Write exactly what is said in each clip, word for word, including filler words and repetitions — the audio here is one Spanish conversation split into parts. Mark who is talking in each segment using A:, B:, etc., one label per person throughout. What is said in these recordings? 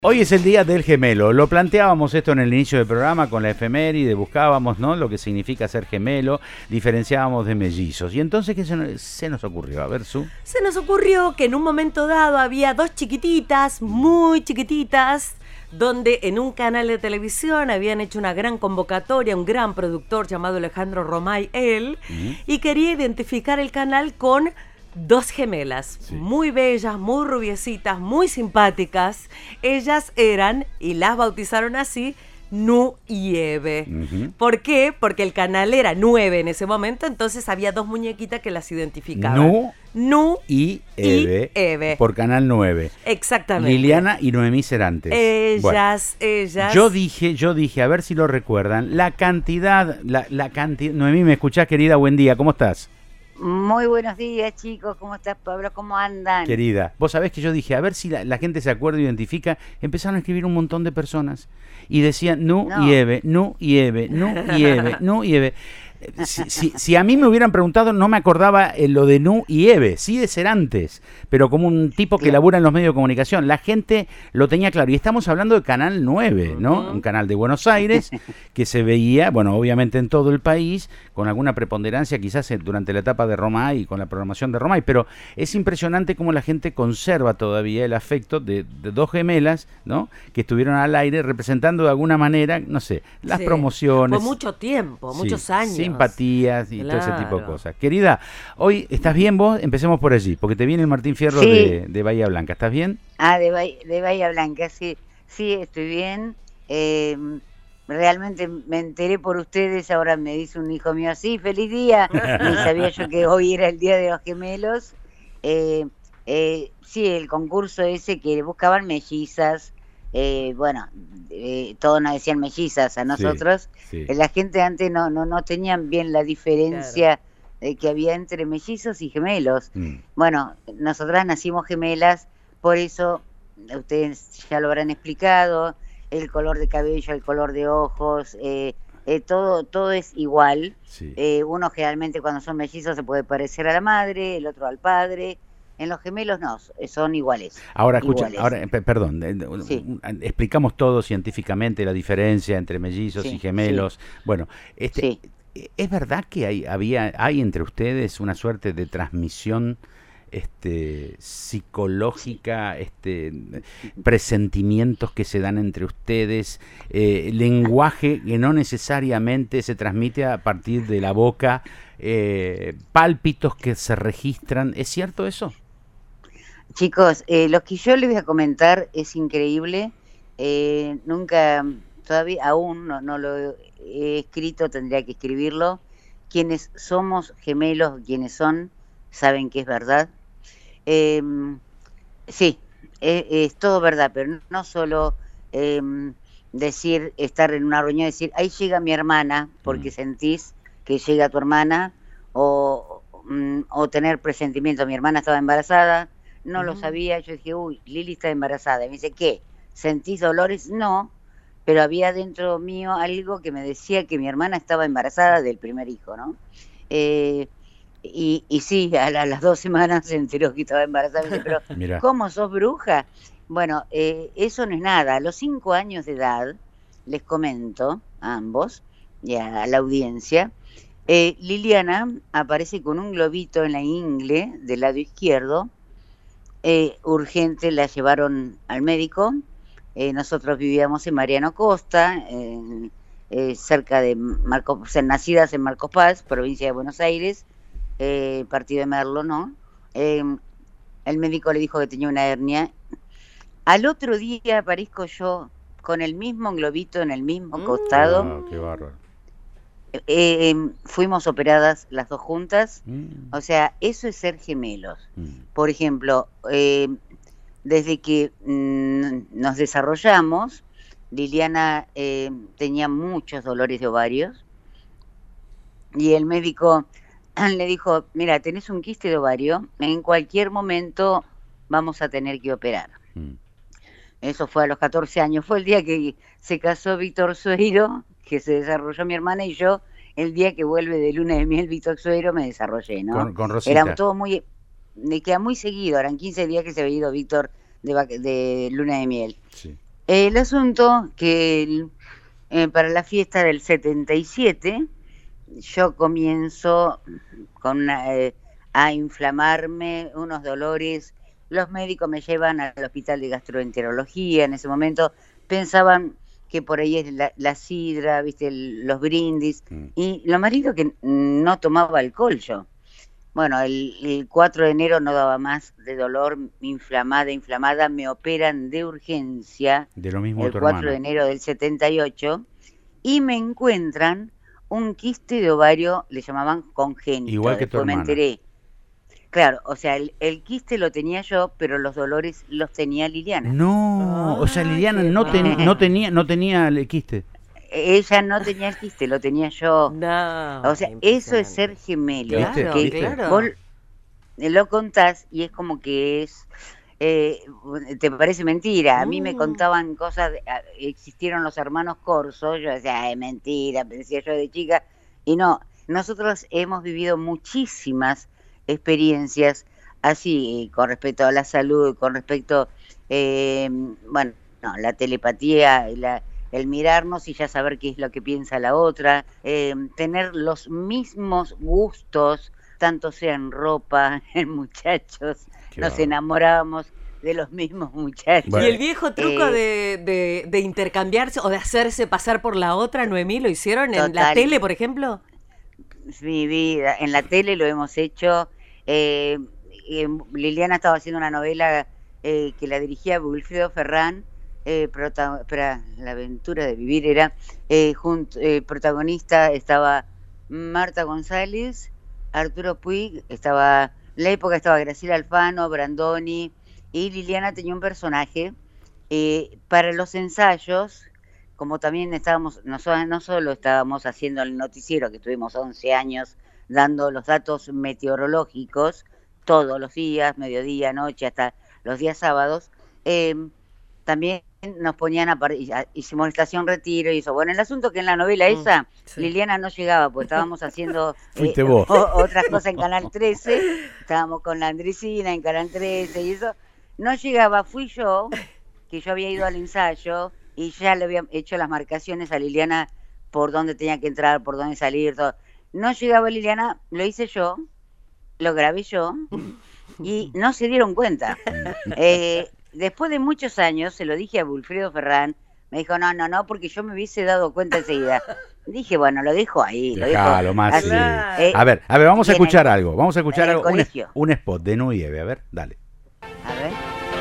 A: Hoy es el día del gemelo. Lo planteábamos esto en el inicio del programa con la efeméride, buscábamos, ¿no?, lo que significa ser gemelo, diferenciábamos de mellizos. Y entonces, ¿qué se nos, se nos ocurrió? A ver, Su.
B: Se nos ocurrió que en un momento dado había dos chiquititas, muy chiquititas, donde en un canal de televisión habían hecho una gran convocatoria, un gran productor llamado Alejandro Romay, él, uh-huh. y quería identificar el canal con dos gemelas, sí. muy bellas, muy rubiecitas, muy simpáticas. Ellas eran, y las bautizaron así, Nu y Eve. Uh-huh. ¿Por qué? Porque el canal era nueve en ese momento, entonces había dos muñequitas que las identificaban.
A: Nu,
B: Nu
A: y Eve,
B: y Eve.
A: Por Canal nueve.
B: Exactamente.
A: Liliana y Noemí Cerantes.
B: Ellas, bueno, ellas.
A: Yo dije, yo dije, a ver si lo recuerdan, la cantidad, la, la cantidad. Noemí, ¿me escuchás, querida? Buen día, ¿cómo estás?
C: Muy buenos días, chicos. ¿Cómo estás, Pablo? ¿Cómo andan?
A: Querida, vos sabés que yo dije, a ver si la, la gente se acuerda e identifica. Empezaron a escribir un montón de personas y decían Nu no. y Eve, Nu y Eve, Nu y Eve, Nu y Eve. Si, si, si a mí me hubieran preguntado, no me acordaba eh, lo de Nu y Eve, sí de Cerantes, pero como un tipo que labura en los medios de comunicación. La gente lo tenía claro. Y estamos hablando de Canal nueve, ¿no? Uh-huh. Un canal de Buenos Aires que se veía, bueno, obviamente en todo el país, con alguna preponderancia quizás durante la etapa de Romay, con la programación de Romay, pero es impresionante cómo la gente conserva todavía el afecto de, de dos gemelas, ¿no?, que estuvieron al aire representando de alguna manera, no sé, las sí. promociones.
B: Por mucho tiempo, muchos
A: sí,
B: años.
A: Simpatías y
B: claro.
A: todo ese tipo de cosas. Querida, hoy ¿estás bien vos? Empecemos por allí, porque te viene el Martín Fierro sí. de, de Bahía Blanca. ¿Estás bien?
C: Ah, de, Bahía, de Bahía Blanca, sí. Sí, estoy bien. Eh, realmente me enteré por ustedes, ahora me dice un hijo mío, sí, feliz día. Ni sabía yo que hoy era el Día de los Gemelos. Eh, eh, sí, el concurso ese que buscaban mellizas. Eh, bueno, eh, todos nos decían mellizas a nosotros. Sí, sí. La gente antes no no no tenían bien la diferencia claro. eh, que había entre mellizos y gemelos. Mm. Bueno, nosotras nacimos gemelas, por eso ustedes ya lo habrán explicado, el color de cabello, el color de ojos, eh, eh, todo todo es igual. Sí. Eh, uno generalmente cuando son mellizos se puede parecer a la madre, el otro al padre. En los gemelos no, son iguales.
A: Ahora, escucha,
C: iguales.
A: ahora, perdón, sí. explicamos todo científicamente la diferencia entre mellizos sí, y gemelos. Sí. Bueno, este, sí. ¿es verdad que hay, había, hay entre ustedes una suerte de transmisión este, psicológica, este, presentimientos que se dan entre ustedes, eh, lenguaje que no necesariamente se transmite a partir de la boca, eh, pálpitos que se registran? ¿Es cierto eso?
C: Chicos, eh, lo que yo les voy a comentar es increíble. Eh, nunca, todavía aún no, no lo he escrito, tendría que escribirlo. Quienes somos gemelos, quienes son, saben que es verdad. Eh, sí, es, es todo verdad, pero no solo eh, decir, estar en una reunión y decir, ahí llega mi hermana, porque mm. sentís que llega tu hermana, o, mm, o tener presentimiento. Mi hermana estaba embarazada, no mm. lo sabía, yo dije, uy, Lili está embarazada. Y me dice, ¿qué? ¿Sentís dolores? No, pero había dentro mío algo que me decía que mi hermana estaba embarazada del primer hijo, ¿no? Eh, y, y sí, a, la, a las dos semanas se enteró que estaba embarazada. Me dice, pero Mirá. ¿Cómo sos bruja? Bueno, eh, eso no es nada. A los cinco años de edad, les comento a ambos y a, a la audiencia, eh, Liliana aparece con un globito en la ingle del lado izquierdo. Eh, urgente, la llevaron al médico. Eh, nosotros vivíamos en Mariano Costa, eh, eh, cerca de Marcos, o sea, nacidas en Marcos Paz, provincia de Buenos Aires, eh, partido de Merlo, ¿no? Eh, el médico le dijo que tenía una hernia. Al otro día aparezco yo con el mismo globito en el mismo mm. costado.
A: Ah, qué bárbaro.
C: Eh, eh, fuimos operadas las dos juntas. Mm. O sea, eso es ser gemelos. Mm. Por ejemplo, eh, desde que mmm, nos desarrollamos, Liliana eh, tenía muchos dolores de ovarios y el médico le dijo, mira, tenés un quiste de ovario, en cualquier momento vamos a tener que operar. Mm. Eso fue a los catorce años, fue el día que se casó Víctor Sueiro, que se desarrolló mi hermana, y yo, el día que vuelve de luna de miel Víctor Sueiro, me desarrollé, ¿no?
A: Con, con Rosita.
C: Era todo muy, me queda muy seguido, eran quince días que se había ido Víctor de, de luna de miel. Sí. El asunto que el, eh, para la fiesta del setenta y siete yo comienzo con una, eh, a inflamarme, unos dolores. Los médicos me llevan al hospital de gastroenterología. En ese momento pensaban que por ahí es la, la sidra, viste, el, los brindis. Mm. Y lo más lindo que no tomaba alcohol yo. Bueno, el, el cuatro de enero no daba más de dolor, inflamada, inflamada. Me operan de urgencia.
A: De lo mismo
C: el
A: tu
C: cuatro
A: hermano.
C: de enero del setenta y ocho. Y me encuentran un quiste de ovario, le llamaban congénito.
A: Igual que tu
C: Después me
A: hermana.
C: enteré. Claro, o sea, el, el quiste lo tenía yo, pero los dolores los tenía Liliana.
A: No,
B: Ay,
A: o sea, Liliana
B: qué
A: no, ten-
C: mal.
A: no tenía no tenía el quiste.
C: Ella no tenía el quiste, lo tenía yo.
B: No,
C: O sea, eso es ser gemelo.
A: ¿Viste?
B: Claro,
C: Que
A: ¿Viste?
B: claro.
C: vos lo contás y es como que es... Eh, te parece mentira. A mí me
B: Mm.
C: contaban cosas, de- a- existieron los hermanos Corso, yo decía, ay, mentira, decía yo de chica, y no, nosotros hemos vivido muchísimas experiencias así, con respecto a la salud, con respecto, eh, bueno, no, la telepatía, la, el mirarnos y ya saber qué es lo que piensa la otra, eh, tener los mismos gustos, tanto sea en ropa, en muchachos,
A: Qué
C: nos
A: bárbaro.
C: enamorábamos de los mismos muchachos.
A: Bueno.
B: ¿Y el viejo truco
C: Eh,
B: de, de, de intercambiarse o de hacerse pasar por la otra, Noemí, lo hicieron en la
C: Total.
B: tele, por ejemplo?
C: Mi vida, en la tele lo hemos hecho. eh, eh, Liliana estaba haciendo una novela eh, que la dirigía Wilfredo Ferrán, eh, prota- para La aventura de vivir era, eh, junto, eh, protagonista estaba Marta González, Arturo Puig, estaba, en la época estaba Graciela Alfano, Brandoni, y Liliana tenía un personaje. Eh, para los ensayos, como también estábamos, no, so- no solo estábamos haciendo el noticiero, que estuvimos once años dando los datos meteorológicos todos los días, mediodía, noche, hasta los días sábados, eh, también nos ponían a, par- y- a- hicimos Estación Retiro y eso. Bueno, el asunto que en la novela
B: Mm,
C: esa,
B: sí.
C: Liliana no llegaba, porque estábamos haciendo
A: Fuiste vos.
C: o- otras cosas en Canal trece, estábamos con la Andresina en Canal trece y eso. No llegaba, fui yo, que yo había ido al ensayo y ya le había hecho las marcaciones a Liliana por dónde tenía que entrar, por dónde salir, todo. No llegaba Liliana, lo hice yo, lo grabé yo y no se dieron cuenta. Eh, después de muchos años, se lo dije a Wilfredo Ferrán, me dijo, no, no, no, porque yo me hubiese dado cuenta enseguida. Dije, bueno, lo dejo ahí. Lo dejo
A: Déjalo más.
C: así.
A: Sí.
C: Eh,
A: A ver, a ver, vamos a
C: y en el-
A: escuchar algo. Vamos a escuchar
C: en el
A: algo. Un,
C: colegio.
A: un spot de Nuyeve. A ver, dale.
C: A ver.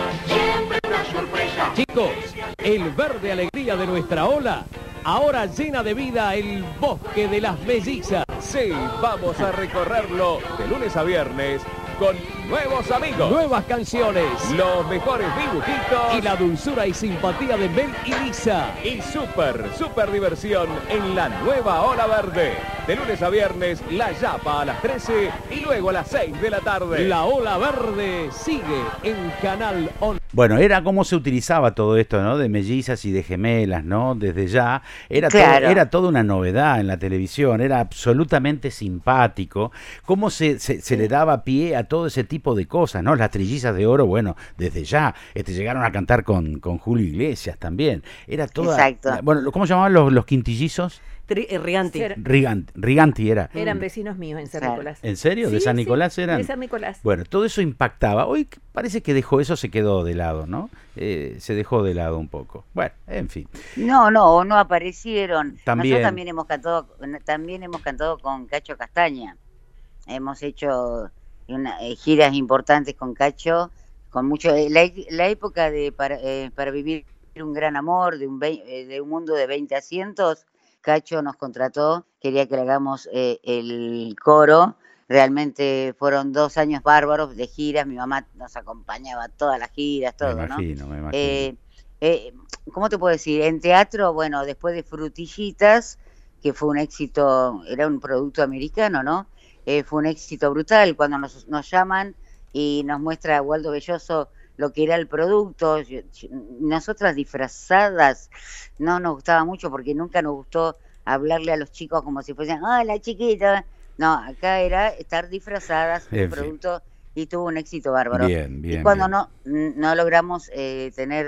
D: Chicos, el verde alegría de nuestra ola ahora llena de vida el bosque de las mellizas. Sí, vamos a recorrerlo de lunes a viernes con nuevos amigos, nuevas canciones, los mejores dibujitos y la dulzura y simpatía de Mel y Lisa. Y súper, súper diversión en la nueva Ola Verde. De lunes a viernes, La Yapa a las trece y luego a las seis de la tarde. La Ola Verde sigue en Canal On.
A: Bueno, era cómo se utilizaba todo esto, ¿no? De mellizas y de gemelas, ¿no? Desde ya. Era,
C: Claro.
A: todo, era toda una novedad en la televisión, era absolutamente simpático. Cómo se, se, se le daba pie a todo ese tipo de cosas, ¿no? Las trillizas de oro, bueno, desde ya. Este, llegaron a cantar con, con Julio Iglesias también. Era toda...
C: Exacto.
A: Bueno, ¿cómo llamaban los, los quintillizos?
B: Tri- eh, Riganti.
E: Ser-
A: Riganti, Riganti era.
E: Eran vecinos míos en San
C: Claro.
E: Nicolás.
A: ¿En serio? ¿De
E: Sí,
A: San
E: sí,
A: Nicolás eran?
E: De San Nicolás.
A: Bueno, todo eso impactaba. Hoy parece que dejó eso, se quedó de lado, ¿no? Eh, se dejó de lado un poco. Bueno, en fin.
C: No, no, o no aparecieron.
A: También.
C: Nosotros también hemos cantado, también hemos cantado con Cacho Castaña. Hemos hecho una, eh, giras importantes con Cacho, con mucho. eh, la, la época de para, eh, para vivir un gran amor, de un, vei- eh, de un mundo de veinte asientos, Cacho nos contrató, quería que le hagamos eh, el coro. Realmente fueron dos años bárbaros de giras. Mi mamá nos acompañaba a todas las giras, todo,
A: me
C: ¿no?
A: imagino, me imagino.
C: Eh, eh, ¿Cómo te puedo decir? En teatro, bueno, después de Frutillitas, que fue un éxito, era un producto americano, ¿no? Eh, fue un éxito brutal cuando nos, nos llaman y nos muestra Waldo Belloso lo que era el producto. Yo- yo- nosotras disfrazadas no nos gustaba mucho porque nunca nos gustó hablarle a los chicos como si fuesen, hola chiquita. No, acá era estar disfrazadas
A: En
C: del
A: fin.
C: producto y tuvo un éxito bárbaro.
A: Bien, bien,
C: y cuando
A: bien.
C: no no logramos eh, tener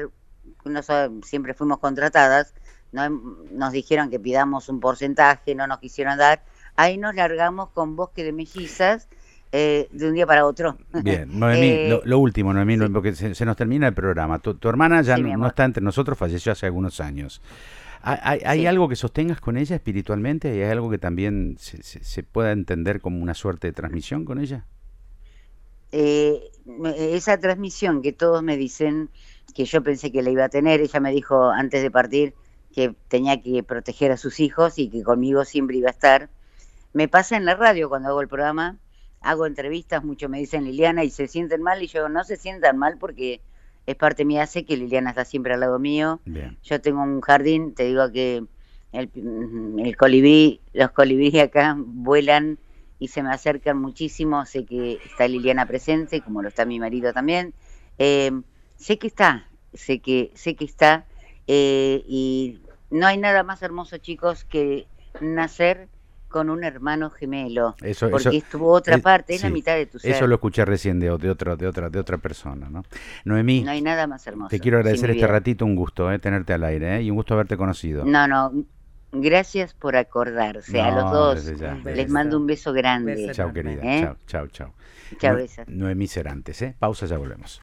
C: no so- siempre fuimos contratadas, no, nos dijeron que pidamos un porcentaje, no nos quisieron dar, ahí nos largamos con Bosque de Mellizas, eh, de un día para otro.
A: Bien, Noemí,
C: Eh,
A: lo, lo último, Noemí,
C: sí.
A: porque se, se nos termina el programa. Tu, tu hermana ya
C: Sí,
A: no,
C: mi
A: no
C: amor.
A: está entre nosotros, falleció hace algunos años. ¿Hay, hay- hay
C: Sí.
A: algo que sostengas con ella espiritualmente? ¿Y hay algo que también se, se- se pueda entender como una suerte de transmisión con ella?
C: Eh, me- esa transmisión que todos me dicen que yo pensé que la iba a tener, ella me dijo antes de partir que tenía que proteger a sus hijos y que conmigo siempre iba a estar. Me pasa en la radio cuando hago el programa, hago entrevistas, muchos me dicen Liliana y se sienten mal y yo no se sientan mal porque es parte mía, sé que Liliana está siempre al lado mío.
A: Bien.
C: Yo tengo un jardín, te digo que el, el colibrí, los colibríes acá vuelan y se me acercan muchísimo, sé que está Liliana presente, como lo está mi marido también. Eh, sé que está, sé que, sé que está, eh, y no hay nada más hermoso, chicos, que nacer con un hermano gemelo,
A: Eso,
C: porque
A: eso,
C: es tu otra
A: es-
C: parte, es la
A: sí,
C: mitad de tu ser.
A: Eso lo escuché recién de, de, otra, de, otra, de otra persona, ¿no? Noemí,
C: No hay nada más hermoso.
A: te quiero agradecer
C: sí, mi
A: este
C: vida.
A: ratito, un gusto, eh, tenerte al aire, eh, y un gusto haberte conocido.
C: No, no, gracias por acordarse. A los
A: No,
C: dos
A: desde ya,
B: Un
A: desde
C: les
A: ya.
C: mando un beso grande.
B: Beso
A: Chao,
B: enorme.
A: querida.
C: ¿Eh?
A: Chao, chao, chao.
C: Chao,
A: Nue-
C: besos.
A: Noemí Cerantes, ¿eh? Pausa, ya volvemos.